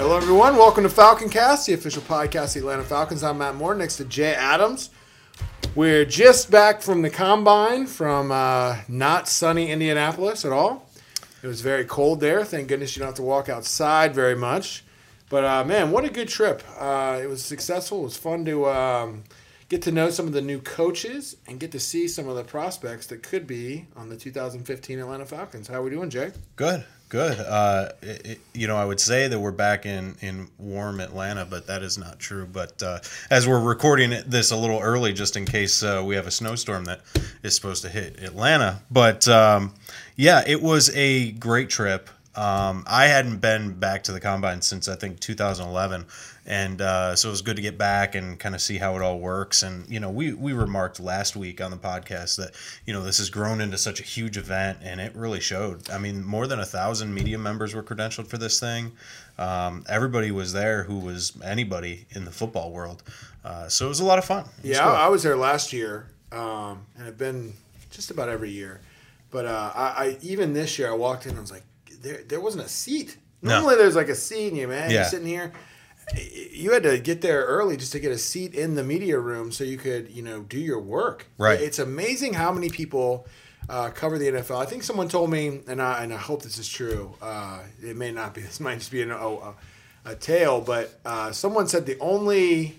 Hello, everyone. Welcome to Falcon Cast, the official podcast of the Atlanta Falcons. I'm Matt Moore, next to Jay Adams. We're just back from the Combine from not sunny Indianapolis at all. It was very cold there. Thank goodness you don't have to walk outside very much. But, man, what a good trip. It was successful. It was fun to get to know some of the new coaches and get to see some of the prospects that could be on the 2015 Atlanta Falcons. How are we doing, Jay? Good. I would say that we're back in warm Atlanta, but that is not true. But as we're recording this a little early, just in case we have a snowstorm that is supposed to hit Atlanta. But, it was a great trip. I hadn't been back to the Combine since, I think, 2011. And so it was good to get back and kind of see how it all works. And, we remarked last week on the podcast that, this has grown into such a huge event, and it really showed. I mean, more than 1,000 media members were credentialed for this thing. Everybody was there who was anybody in the football world. So it was a lot of fun. Yeah, cool. I was there last year, and I've been just about every year. But I even this year, I walked in and I was like, there wasn't a seat. Normally there's like a seat, and you're sitting here. You had to get there early just to get a seat in the media room so you could, do your work. Right. It's amazing how many people cover the NFL. I think someone told me, and I hope this is true. It may not be. This might just be a tale, but someone said the only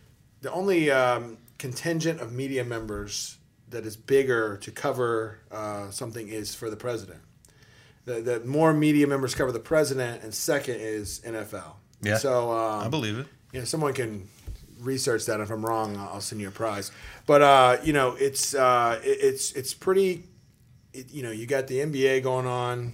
contingent of media members that is bigger to cover something is for the president. The more media members cover the president, and second is NFL. Yeah, so I believe it. Someone can research that. If I'm wrong, I'll send you a prize. But it's pretty. You got the NBA going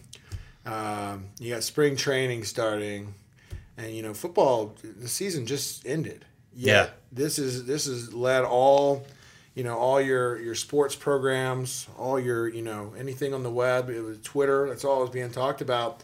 on. You got spring training starting, and football. The season just ended. Yet this is led all. All your sports programs, all your anything on the web, it was Twitter. That's all was being talked about.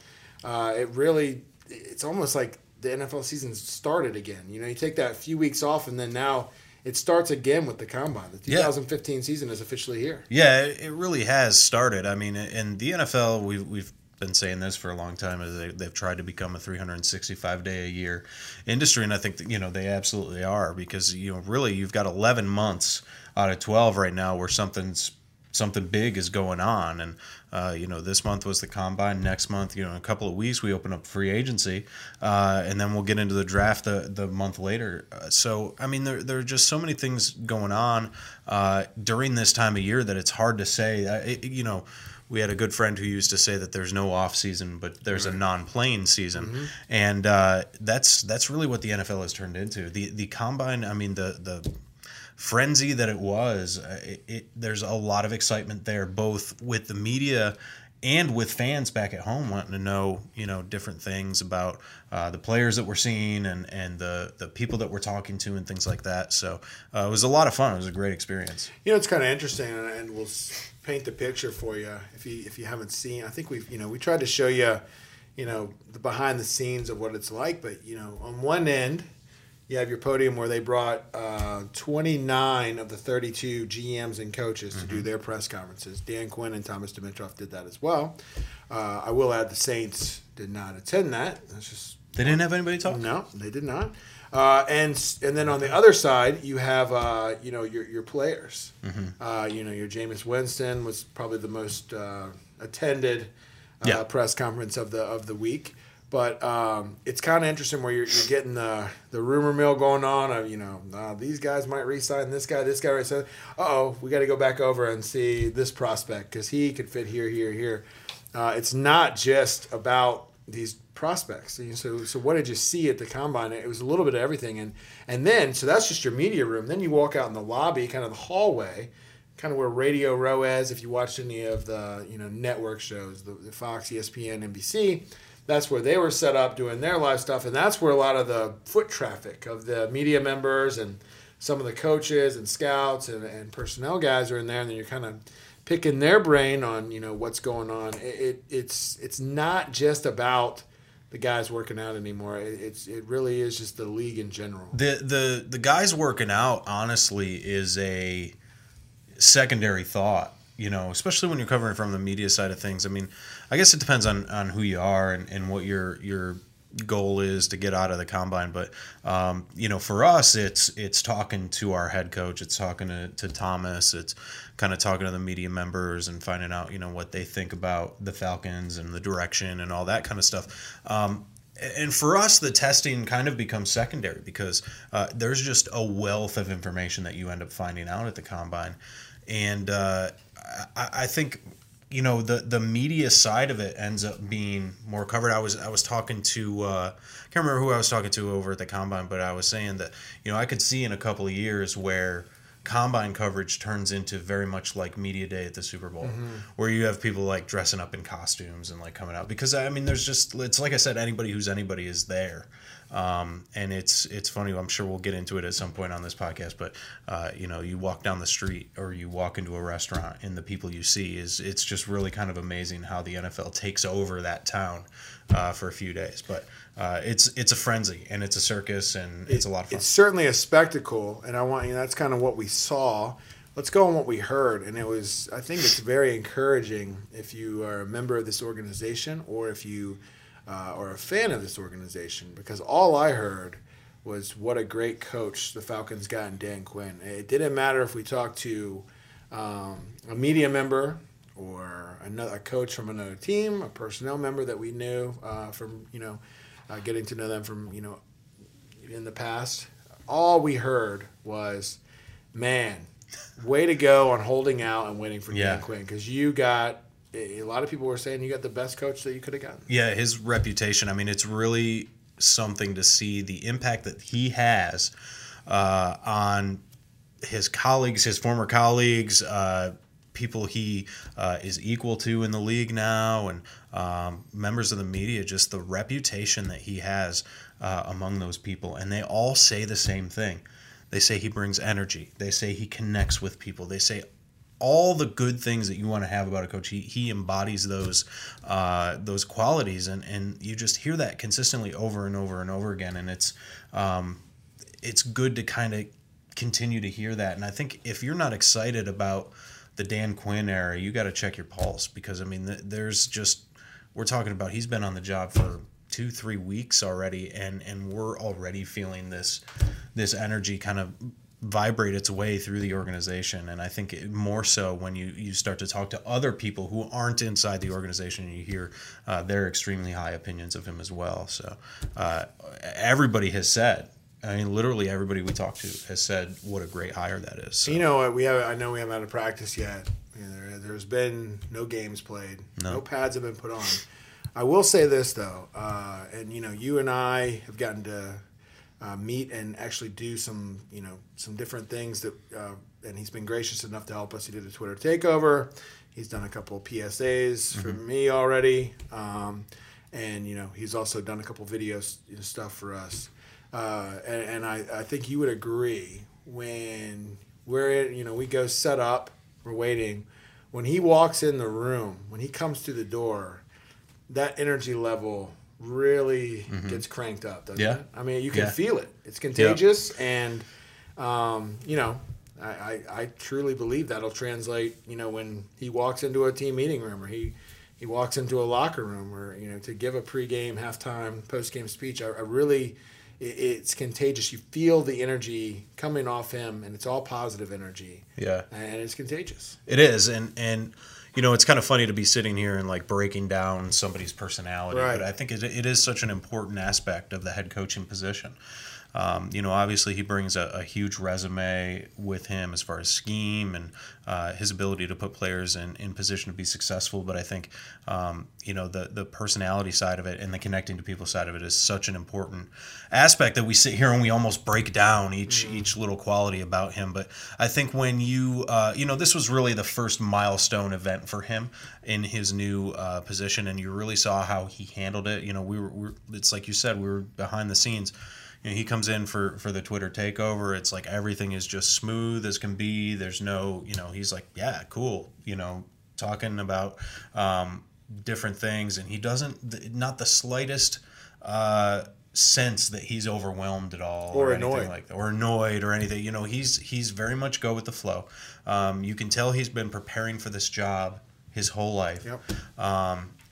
It's almost like the NFL season started again. You take that few weeks off, and then now it starts again with the Combine. The 2015 season is officially here. Yeah, it really has started. I mean, in the NFL, we've been saying this for a long time. They've tried to become a 365-day-a-year industry, and I think that, they absolutely are, because really you've got 11 months out of 12 right now where something big is going on. And this month was the Combine. Next month, in a couple of weeks, we open up free agency, and then we'll get into the draft the month later. So I mean, there are just so many things going on during this time of year that it's hard to say. We had a good friend who used to say that there's no off season, but there's a non-playing season. Mm-hmm. And that's really what the NFL has turned into. The Combine, I mean, the frenzy that it was, there's a lot of excitement there, both with the media and with fans back at home wanting to know, different things about the players that we're seeing and the people that we're talking to and things like that. So it was a lot of fun. It was a great experience. It's kind of interesting, and we'll paint the picture for you if you haven't seen. I think we tried to show you, the behind the scenes of what it's like. But on one end, you have your podium where they brought 29 of the 32 GMs and coaches to do their press conferences. Dan Quinn and Thomas Dimitroff did that as well. I will add the Saints did not attend that. They didn't have anybody talk? No, they did not. And then on the other side, you have your players. Mm-hmm. Your Jameis Winston was probably the most attended press conference of the week. But it's kind of interesting where you're getting the rumor mill going on of, these guys might re-sign this guy re-sign. We got to go back over and see this prospect because he could fit here. It's not just about these prospects. So what did you see at the Combine? It was a little bit of everything. And then, so that's just your media room. Then you walk out in the lobby, kind of the hallway, kind of where Radio Row is. If you watched any of the network shows, the Fox, ESPN, NBC, that's where they were set up doing their live stuff, and that's where a lot of the foot traffic of the media members and some of the coaches and scouts and personnel guys are in there, and then you're kind of picking their brain on what's going on. It's not just about the guys working out anymore. It really is just the league in general. The guys working out, honestly, is a secondary thought. Especially when you're covering from the media side of things. I mean, I guess it depends on who you are and what your goal is to get out of the combine. But for us, it's talking to our head coach, it's talking to Thomas, it's kind of talking to the media members and finding out what they think about the Falcons and the direction and all that kind of stuff. And for us, the testing kind of becomes secondary because there's just a wealth of information that you end up finding out at the combine. And I think the media side of it ends up being more covered. I was talking to I can't remember who I was talking to over at the combine, but I was saying that I could see in a couple of years where combine coverage turns into very much like media day at the Super Bowl, where you have people like dressing up in costumes and like coming out, because it's like I said, anybody who's anybody is there. And it's funny, I'm sure we'll get into it at some point on this podcast, but you walk down the street or you walk into a restaurant and the people you see it's just really kind of amazing how the NFL takes over that town for a few days. But it's a frenzy and it's a circus and it's a lot of fun. It's certainly a spectacle, and that's kind of what we saw. Let's go on what we heard, and I think it's very encouraging if you are a member of this organization or if you or a fan of this organization, because all I heard was what a great coach the Falcons got in Dan Quinn. It didn't matter if we talked to a media member or a coach from another team, a personnel member that we knew from getting to know them from in the past. All we heard was, man, way to go on holding out and waiting for Dan Quinn, because you got. A lot of people were saying you got the best coach that you could have gotten. Yeah, his reputation. I mean, it's really something to see the impact that he has on his colleagues, his former colleagues, people he is equal to in the league now, and members of the media, just the reputation that he has among those people. And they all say the same thing. They say he brings energy. They say he connects with people. They say all the good things that you want to have about a coach. He embodies those qualities, and you just hear that consistently over and over and over again. And it's good to kind of continue to hear that. And I think if you're not excited about the Dan Quinn era, you got to check your pulse, because we're talking about, he's been on the job for 2-3 weeks already, and we're already feeling this energy kind of vibrate its way through the organization. And I think more so when you start to talk to other people who aren't inside the organization, and you hear their extremely high opinions of him as well. So everybody has said, literally everybody we talked to has said what a great hire that is. So. I know we haven't had a practice yet. There's been no games played. No pads have been put on. I will say this though, and you and I have gotten to meet and actually do some different things that, and he's been gracious enough to help us. He did a Twitter takeover. He's done a couple of PSAs for me already, and he's also done a couple of videos stuff for us. And I think you would agree, when we go set up, we're waiting. When he walks in the room, when he comes through the door, that energy level really gets cranked up, doesn't it? I mean, you can feel it. It's contagious, and I truly believe that'll translate. When he walks into a team meeting room, or he walks into a locker room, or to give a pregame, halftime, postgame speech. It's contagious. You feel the energy coming off him, and it's all positive energy. Yeah, and it's contagious. It is, and. It's kind of funny to be sitting here and like breaking down somebody's personality, right. But I think it is such an important aspect of the head coaching position. Obviously he brings a huge resume with him as far as scheme and his ability to put players in position to be successful. But I think, the personality side of it and the connecting to people side of it is such an important aspect that we sit here and we almost break down each little quality about him. But I think when this was really the first milestone event for him in his new position, and you really saw how he handled it. It's like you said, we were behind the scenes. He comes in for the Twitter takeover. It's like everything is just smooth as can be. There's no, he's like, yeah, cool, talking about different things. And he doesn't, not the slightest sense that he's overwhelmed at all. Or anything annoyed. Like that, or annoyed or anything. He's very much go with the flow. You can tell he's been preparing for this job his whole life. Yep.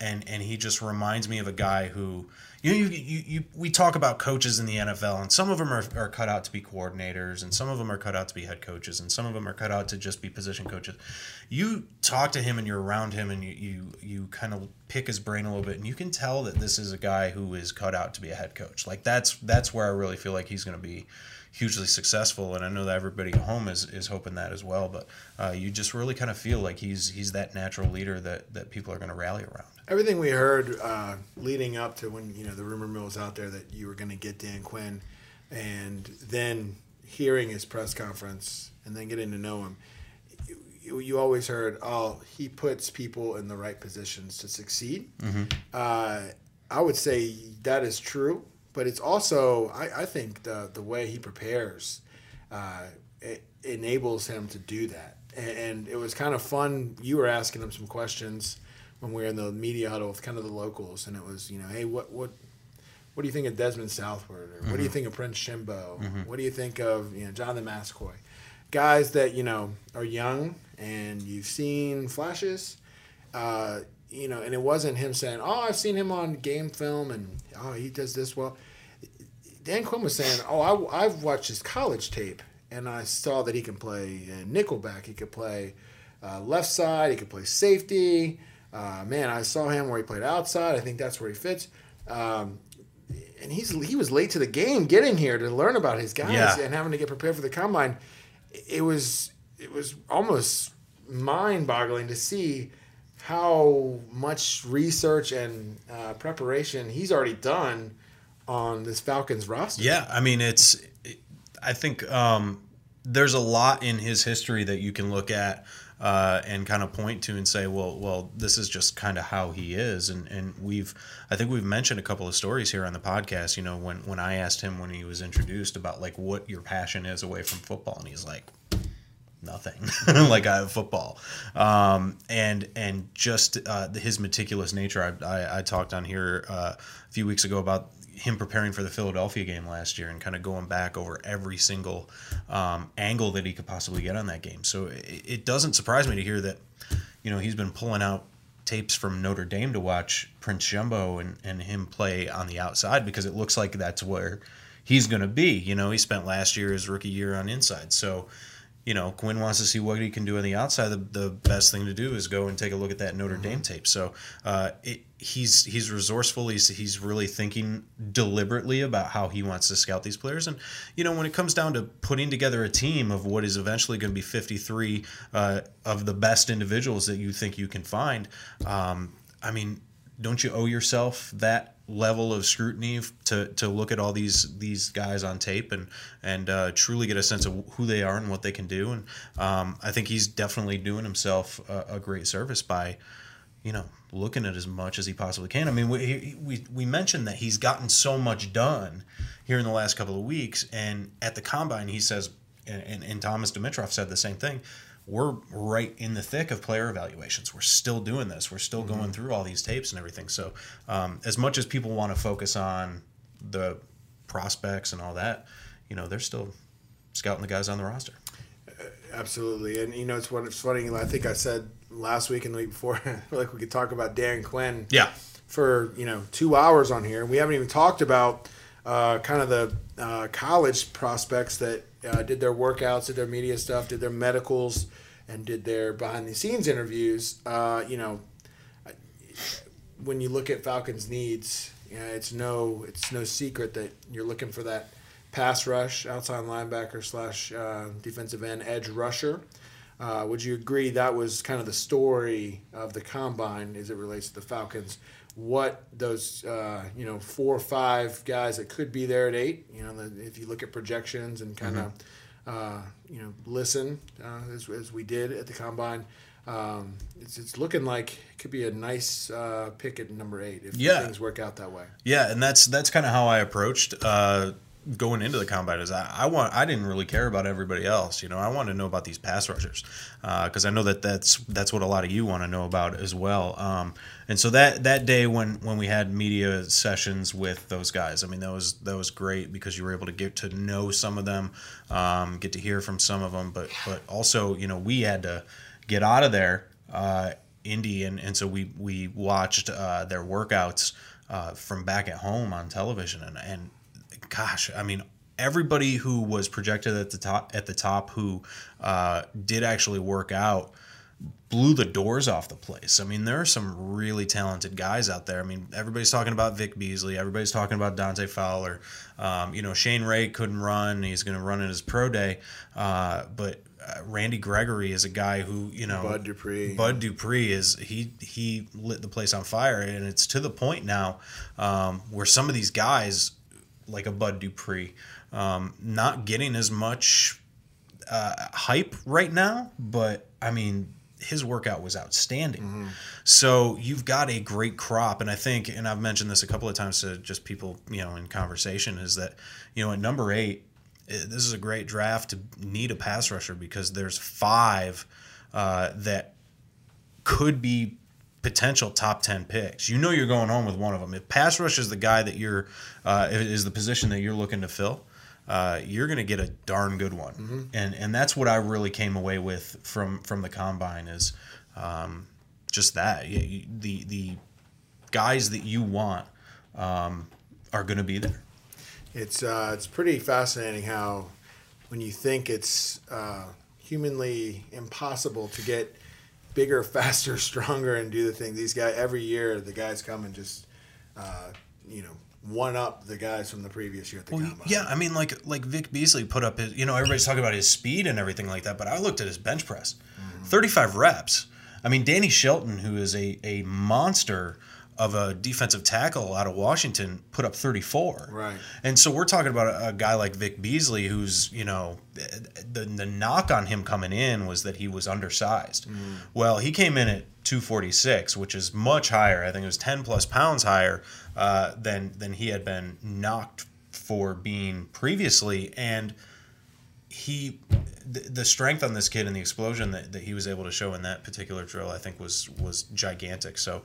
and he just reminds me of a guy who we talk about coaches in the NFL, and some of them are cut out to be coordinators, and some of them are cut out to be head coaches, and some of them are cut out to just be position coaches. You talk to him and you're around him, and you kind of pick his brain a little bit, and you can tell that this is a guy who is cut out to be a head coach. Like that's where I really feel like he's going to be hugely successful, and I know that everybody at home is hoping that as well. But you just really kind of feel like he's that natural leader that people are going to rally around. Everything we heard leading up to when the rumor mill was out there that you were going to get Dan Quinn, and then hearing his press conference and then getting to know him, you always heard, oh, he puts people in the right positions to succeed. Mm-hmm. I would say that is true, but it's also I think the way he prepares it enables him to do that. And it was kind of fun. You were asking him some questions when we were in the media huddle with kind of the locals, and it was, hey, what do you think of Desmond Southward? Or what do you think of Prince Shimbo? Mm-hmm. What do you think of Jonathan Mascoy? Guys that are young and you've seen flashes, and it wasn't him saying, oh, I've seen him on game film and he does this well. Dan Quinn was saying, oh, I've watched his college tape and I saw that he can play nickelback, he could play left side, he could play safety. Man, I saw him where he played outside. I think that's where he fits. And he was late to the game getting here to learn about his guys and having to get prepared for the combine. It was almost mind-boggling to see how much research and preparation he's already done on this Falcons roster. Yeah, I mean, I think there's a lot in his history that you can look at and kind of point to and say, well, this is just kind of how he is. And I think we've mentioned a couple of stories here on the podcast, when I asked him when he was introduced about like what your passion is away from football. And he's like, nothing. Like I have football. And just his meticulous nature. I talked on here a few weeks ago about him preparing for the Philadelphia game last year and kind of going back over every single angle that he could possibly get on that game. So it doesn't surprise me to hear that, he's been pulling out tapes from Notre Dame to watch Prince Jumbo and him play on the outside, because it looks like that's where he's going to be. He spent last year, his rookie year, on inside. So, Quinn wants to see what he can do on the outside. The best thing to do is go and take a look at that Notre Dame tape. So he's resourceful. He's really thinking deliberately about how he wants to scout these players. And, when it comes down to putting together a team of what is eventually going to be 53 of the best individuals that you think you can find, I mean, don't you owe yourself that level of scrutiny to look at all these guys on tape and truly get a sense of who they are and what they can do? And I think he's definitely doing himself a great service by looking at as much as he possibly can. I mean, we mentioned that he's gotten so much done here in the last couple of weeks, and at the combine he says, and Thomas Dimitroff said the same thing, we're right in the thick of player evaluations. We're still doing this. We're still going through all these tapes and everything. So as much as people want to focus on the prospects and all that, they're still scouting the guys on the roster. Absolutely. And, it's funny. I think I said last week and the week before, like we could talk about Dan Quinn for, 2 hours on here. And we haven't even talked about kind of the college prospects that did their workouts, did their media stuff, did their medicals, and did their behind-the-scenes interviews. When you look at Falcons' needs, it's no secret that you're looking for that pass rush, outside linebacker / defensive end edge rusher. Would you agree that was kind of the story of the combine as it relates to the Falcons? What those 4 or 5 guys that could be there at 8, if you look at projections and kind of listen as we did at the combine, it's looking like it could be a nice pick at number 8 if things work out that way. Yeah, and that's kind of how I approached going into the combine. Is I didn't really care about everybody else. I want to know about these pass rushers because I know that's what a lot of you want to know about as well. And so that day when we had media sessions with those guys, I mean that was great because you were able to get to know some of them, get to hear from some of them, but also we had to get out of there Indy, and so we watched their workouts from back at home on television, and gosh, I mean, everybody who was projected at the top who did actually work out blew the doors off the place. I mean, there are some really talented guys out there. I mean, everybody's talking about Vic Beasley. Everybody's talking about Dante Fowler. Shane Ray couldn't run. He's going to run in his pro day. But Randy Gregory is a guy who, Bud Dupree. Bud Dupree is he lit the place on fire, and it's to the point now where some of these guys, like a Bud Dupree, not getting as much hype right now, but I mean, his workout was outstanding. Mm-hmm. So you've got a great crop, and I think, and I've mentioned this a couple of times to just people, in conversation, is that, at number 8, this is a great draft to need a pass rusher because there's 5 that could be potential top 10 picks. You're going home with one of them. If pass rush is the guy that is the position that you're looking to fill, you're going to get a darn good one. Mm-hmm. And that's what I really came away with from the combine is just that. The guys that you want are going to be there. It's pretty fascinating how when you think it's humanly impossible to get bigger, faster, stronger, and do the thing, these guys, every year the guys come and just one up the guys from the previous year at the combine. Yeah, I mean, like Vic Beasley put up his, everybody's talking about his speed and everything like that, but I looked at his bench press, 35 reps. I mean, Danny Shelton, who is a monster of a defensive tackle out of Washington, put up 34. Right. And so we're talking about a guy like Vic Beasley, who's, the knock on him coming in was that he was undersized. Mm. Well, he came in at 246, which is much higher. I think it was 10 plus pounds higher than he had been knocked for being previously. And the strength on this kid and the explosion that he was able to show in that particular drill, I think was gigantic. So,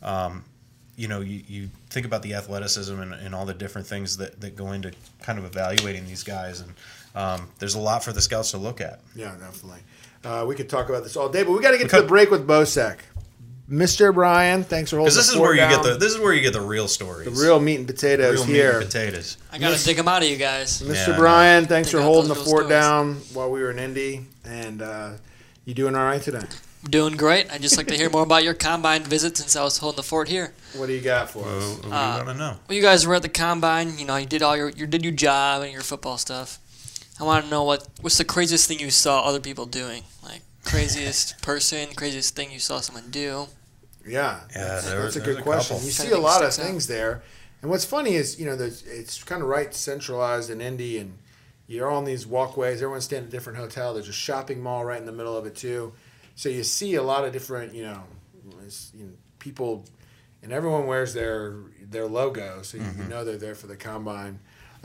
you think about the athleticism and all the different things that go into kind of evaluating these guys, and there's a lot for the scouts to look at. Yeah, definitely. We could talk about this all day, but we got to get to the break with Bosek. Mr. Brian, thanks for holding the fort down. This is where you get the real stories. The real meat and potatoes here. I got to dig them out of you guys. Mr. Brian, thanks for holding the fort down while we were in Indy. And you doing all right today? Doing great. I'd just like to hear more about your combine visit since I was holding the fort here. What do you got for us? What do you want to know? Well, you guys were at the combine. You did all your job and your football stuff. I want to know what's the craziest thing you saw other people doing? Like craziest person, craziest thing you saw someone do. Yeah, that's a good question. You see a lot of things there, and what's funny is it's kind of right centralized in Indy, and you're on these walkways. Everyone's staying at a different hotel. There's a shopping mall right in the middle of it too, so you see a lot of different people, and everyone wears their logo, so you know they're there for the combine.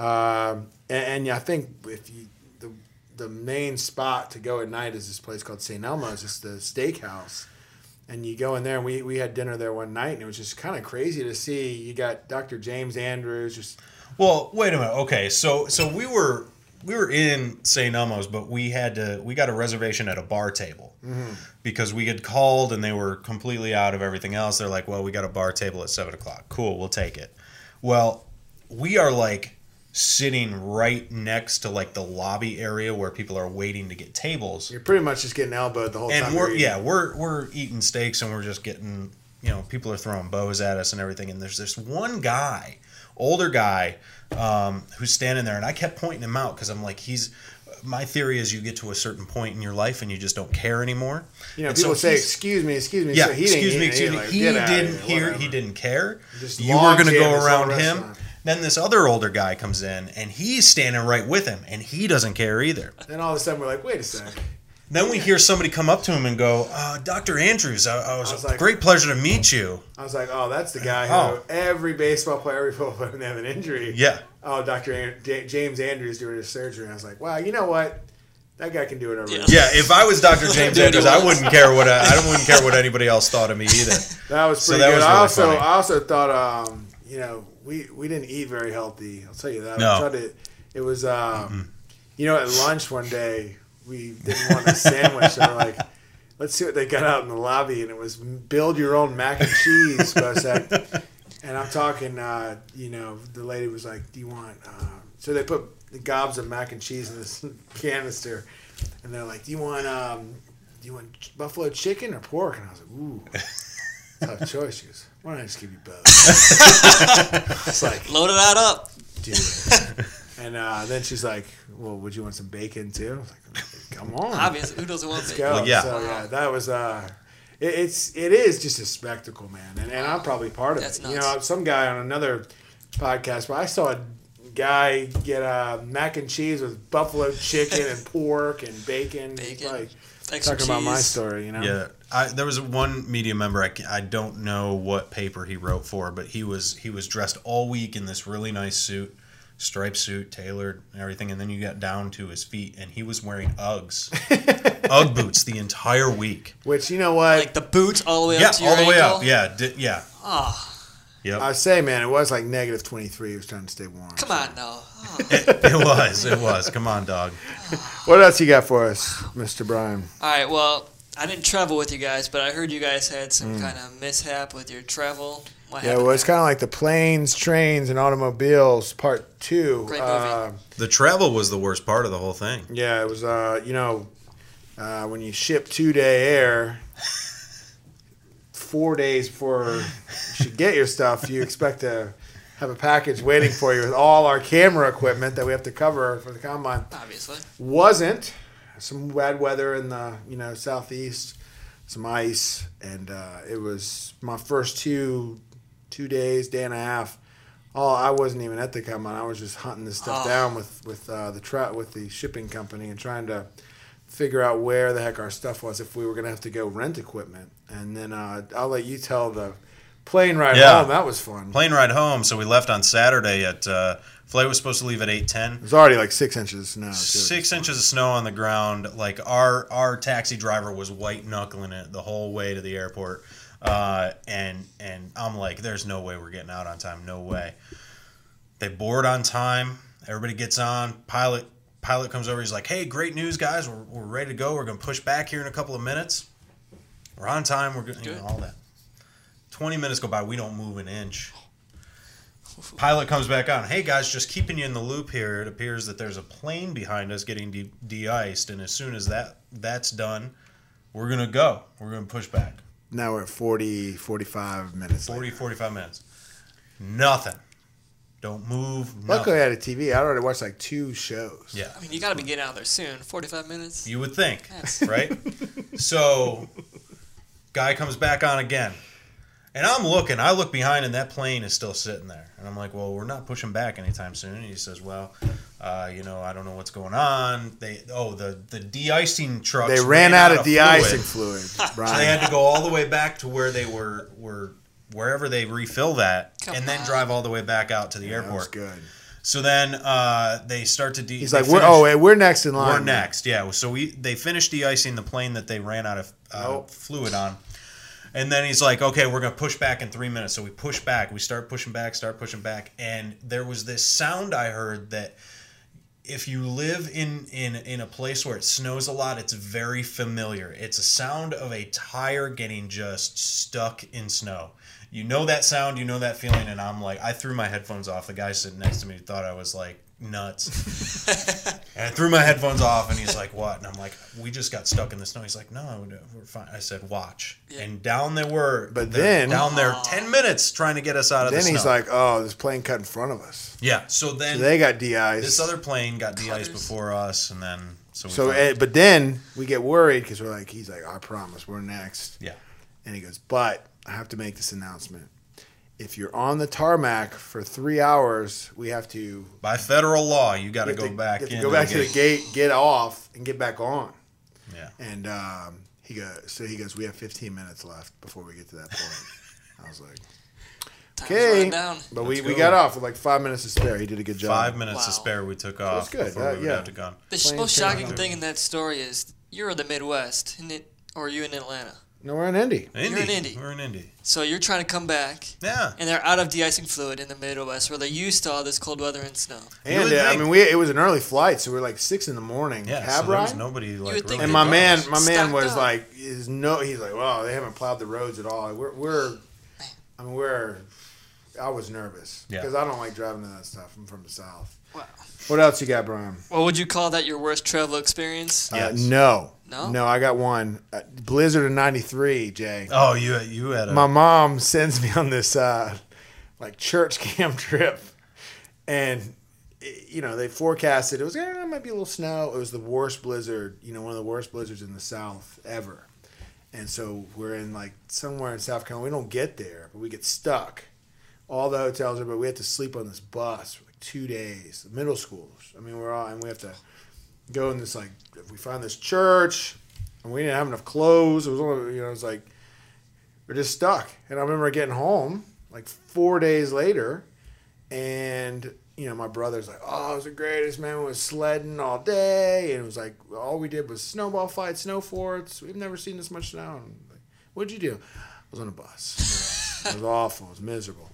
And I think if the main spot to go at night is this place called St. Elmo's. It's the steakhouse. And you go in there, and we had dinner there one night, and it was just kind of crazy to see. You got Dr. James Andrews. Just well, wait a minute. Okay, so we were in St. Elmo's, but we got a reservation at a bar table because we had called and they were completely out of everything else. They're like, well, we got a bar table at 7:00. Cool, we'll take it. Well, we are like sitting right next to like the lobby area where people are waiting to get tables. You're pretty much just getting elbowed the whole time. And we're eating steaks and we're just getting, people are throwing bows at us and everything. And there's this one guy, older guy, who's standing there, and I kept pointing him out because I'm like, my theory is you get to a certain point in your life and you just don't care anymore. People say, excuse me. Yeah, so he didn't hear. He didn't care. You were going to go around him. Then this other older guy comes in, and he's standing right with him, and he doesn't care either. Then all of a sudden, we're like, wait a sec. Then we hear somebody come up to him and go, Dr. Andrews, I was like, great pleasure to meet you. I was like, oh, that's the guy who every baseball player, every football player, when they have an injury. Yeah. Oh, James Andrews doing his surgery. And I was like, wow, you know what? That guy can do whatever. Yeah, if I was Dr. James Andrews, I wouldn't care what anybody else thought of me either. That was pretty good. I also thought, we didn't eat very healthy. I'll tell you that. No. It was, at lunch one day, we didn't want a sandwich. So we're like, let's see what they got out in the lobby, and it was build your own mac and cheese. And I'm talking, the lady was like, do you want, so they put the gobs of mac and cheese in this canister, and they're like, do you want buffalo chicken or pork? And I was like, ooh, tough choice. She goes, why don't I just give you both? It's like, load it out up. do it. And then she's like, well, would you want some bacon too? I was like, come on. Obviously, who doesn't want Let's bacon? go. Well, yeah. So, yeah, that was, it is just a spectacle, man. And I'm probably part of That's it. nuts. You know, some guy on another podcast where I saw a guy get mac and cheese with buffalo chicken and pork and bacon. Bacon. Like, Extra talking about my cheese. story, you know? Yeah, there was one media member. I don't know what paper he wrote for, but he was dressed all week in this really nice suit, striped suit, tailored and everything, and then you got down to his feet, and he was wearing Uggs, Ugg boots the entire week. Which, you know what? Like the boots all the way Yeah, up to your all the way ankle? up. Yeah, yeah. Oh, Yep. I say, man, it was like negative 23. He was trying to stay warm. come on now. Oh. It was. Come on, dog. What else you got for us, Mr. Brian? All right, well, I didn't travel with you guys, but I heard you guys had some kind of mishap with your travel. What Yeah, happened well, it's there? kind of like the Planes, Trains, and Automobiles Part 2. Great movie. The travel was the worst part of the whole thing. Yeah, it was, when you ship 2-day air, 4 days before you should get your stuff, you expect to have a package waiting for you with all our camera equipment that we have to cover for the combine. Obviously. Wasn't. Some bad weather in the, southeast, some ice, and it was my first two days, day and a half. I wasn't even at the combine. I was just hunting this stuff down with the shipping company and trying to figure out where the heck our stuff was if we were going to have to go rent equipment. And then I'll let you tell the plane ride home. That was fun. Plane ride home. So we left on Saturday at flight was supposed to leave at 8:10. It was already like 6 inches of snow. too. 6 inches of snow on the ground. Like our taxi driver was white knuckling it the whole way to the airport. And I'm like, there's no way we're getting out on time. No way. They board on time. Everybody gets on. Pilot comes over. He's like, hey, great news, guys. We're ready to go. We're going to push back here in a couple of minutes. We're on time. We're good. All that. 20 minutes go by. We don't move an inch. Pilot comes back on. Hey, guys, just keeping you in the loop here. It appears that there's a plane behind us getting de-iced. And as soon as that's done, we're going to go. We're going to push back. Now we're at 45 minutes. 45 minutes. Nothing. Don't move. Luckily, I Nothing. had a TV. I'd already watched like 2 shows. Yeah. I mean, you got to be getting out there soon. 45 minutes. You would think, Yes. right? So, guy comes back on again. And I'm looking. I look behind, and that plane is still sitting there. And I'm like, well, we're not pushing back anytime soon. And he says, well, I don't know what's going on. The de-icing trucks They ran out of de-icing fluid. fluid, So they Brian. had to go all the way back to where they were wherever they refill that, Come and then on. drive all the way back out to the That was airport. good. So then they start to He's like, we're next in line. we're next, yeah. So they finished de-icing the plane that they ran out of fluid on. And then he's like, okay, we're going to push back in 3 minutes. So we push back. We start pushing back. And there was this sound I heard that if you live in a place where it snows a lot, it's very familiar. It's a sound of a tire getting just stuck in snow. You know that sound, you know that feeling, and I'm like, I threw my headphones off. The guy sitting next to me thought I was like nuts. And I threw my headphones off, and he's like, what? And I'm like, we just got stuck in the snow. He's like, no, we're fine. I said, watch. Yeah. And down they were. But They're then- down there 10 minutes trying to get us out of the Then snow. he's like, oh, this plane cut in front of us. yeah. So then So they got de-iced. this other plane got de-iced Cutters. before us, and then But then we get worried because we're like, he's like, I promise, we're next. yeah. And he goes, but I have to make this announcement. If you're on the tarmac for 3 hours, we have to By federal law, you got to go back you have to in. go back to the gate, get off, and get back on. Yeah. And he goes, we have 15 minutes left before we get to that point. I was like, Time's okay. running down. But Let's we go. got off with like 5 minutes to spare. He did a good job. 5 minutes to Wow. spare. We took was off good. before we would Yeah. have to gone. The Planes most turn shocking around. thing in that story is you're in the Midwest, or are you in Atlanta? No, we're in Indy. You're in Indy. We're in Indy. So you're trying to come back, Yeah. and they're out of de-icing fluid in the Midwest, where they're used to all this cold weather and snow. And would I think- mean, it was an early flight, so we were like 6 in the morning. Yeah. Cab So there was ride. nobody like. would think really And my man Stocked was up. like, he's like, well, they haven't plowed the roads at all. I was nervous Yeah. because I don't like driving to that stuff. I'm from the South. Wow. What else you got, Brian? Well, would you call that your worst travel experience? Yes. No. No? I got one. Blizzard of '93, Jay. Oh, you had a. My mom sends me on this like church camp trip, and they forecasted it was it might be a little snow. It was the worst blizzard, one of the worst blizzards in the South ever. And so we're in like somewhere in South Carolina. We don't get there, but we get stuck. All the hotels are, but we have to sleep on this bus for like 2 days. Middle schoolers. I mean, we have to go in this like, if we find this church, and we didn't have enough clothes. It was only, it was like, we're just stuck. And I remember getting home like 4 days later, and my brother's like, "Oh, it was the greatest, man. We was sledding all day, and it was like all we did was snowball fights, snow forts. We've never seen this much snow." And I'm like, "What'd you do?" I was on a bus. It was awful. It was miserable.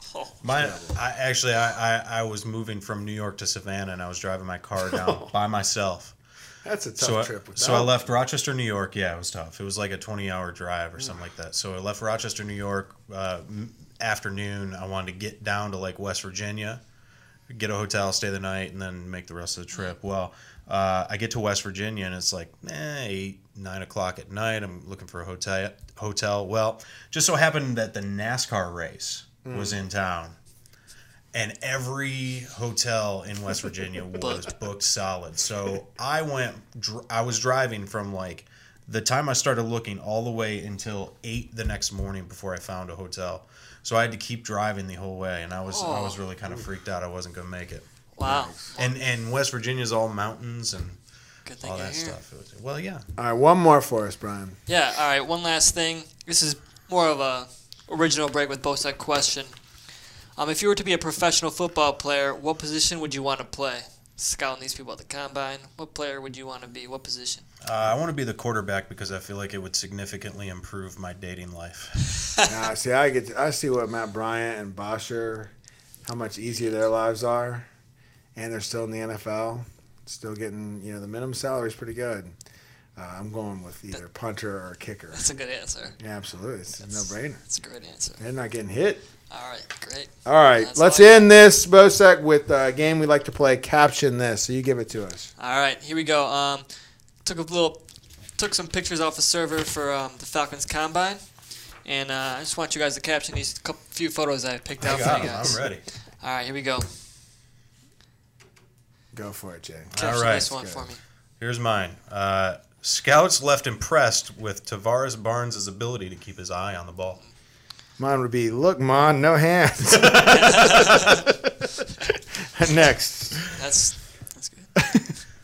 I was moving from New York to Savannah, and I was driving my car down by myself. That's a tough trip. So I left Rochester, New York. Yeah, it was tough. It was like a 20-hour drive or something like that. So I left Rochester, New York, afternoon. I wanted to get down to like West Virginia, get a hotel, stay the night, and then make the rest of the trip. Well, I get to West Virginia, and it's like 8, 9 o'clock at night. I'm looking for a hotel. Well, just so happened that the NASCAR race was in town. And every hotel in West Virginia was booked solid. So I was driving from like the time I started looking all the way until 8 the next morning before I found a hotel. So I had to keep driving the whole way, and I was really kind of freaked out. I wasn't going to make it. Wow. And West Virginia's all mountains and Good thing all you're that here. stuff. Well, yeah. All right, one more for us, Brian. Yeah, all right, one last thing. This is more of a original break with Bosec question. If you were to be a professional football player, what position would you want to play? Scouting these people at the combine, what player would you want to be? What position? I want to be the quarterback because I feel like it would significantly improve my dating life. See, I see what Matt Bryant and Bosher, how much easier their lives are, and they're still in the NFL, still getting the minimum salary is pretty good. I'm going with either punter or kicker. That's a good answer. Yeah, absolutely. It's a no-brainer. That's a great answer. They're not getting hit. All right, great. All right, That's let's all I end this, Bosec, with a game we like to play, Caption This. So you give it to us. All right, here we go. Took some pictures off the server for the Falcons Combine, and I just want you guys to caption these few photos I picked out for you guys. I'm ready. All right, here we go. Go for it, Jay. Caption right. this one for me. Here's mine. Scouts left impressed with Tavares Barnes' ability to keep his eye on the ball. Mine would be, look, Mon, no hands. Next. That's good.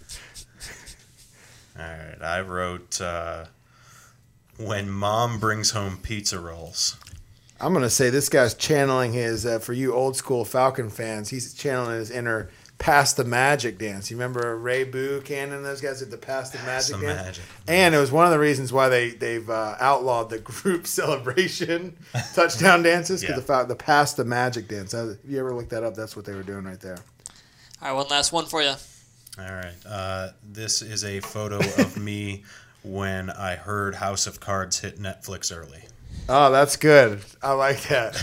All right, I wrote when Mom brings home pizza rolls. I'm going to say this guy's channeling his, for you old school Falcon fans, he's channeling his inner Pass the Magic dance. You remember Ray Boo, Cannon, those guys did the Pass the Magic dance? Magic. And it was one of the reasons why they've outlawed the group celebration touchdown dances, because the Pass the Magic dance. If you ever look that up, that's what they were doing right there. All right, one last one for you. All right, this is a photo of me when I heard House of Cards hit Netflix early. Oh, that's good. I like that.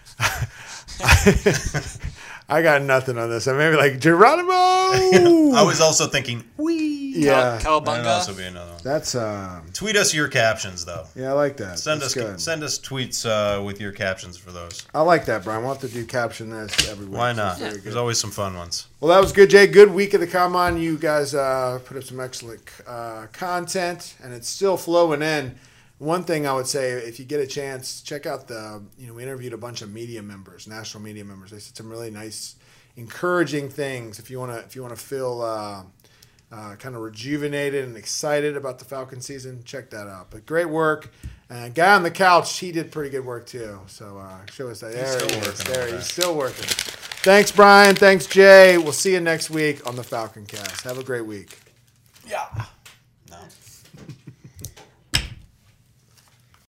I got nothing on this. I maybe like Geronimo. I was also thinking, wee. Yeah, That'd also Cowabunga. be another one. that's Tweet us your captions, though. yeah, I like that. Send That's us good. tweets with your captions for those. I like that, Brian. We'll have to do Caption This every week. Why not? Very There's good. always some fun ones. Well, that was good, Jay. Good week of the Combine. You guys put up some excellent content, and it's still flowing in. One thing I would say, if you get a chance, check out we interviewed a bunch of media members, national media members. They said some really nice, encouraging things. If you want to feel kind of rejuvenated and excited about the Falcon season, check that out. But great work. Guy on the couch, he did pretty good work too. So show us that. He's still working. Thanks, Brian. Thanks, Jay. We'll see you next week on the Falcon Cast. Have a great week. Yeah.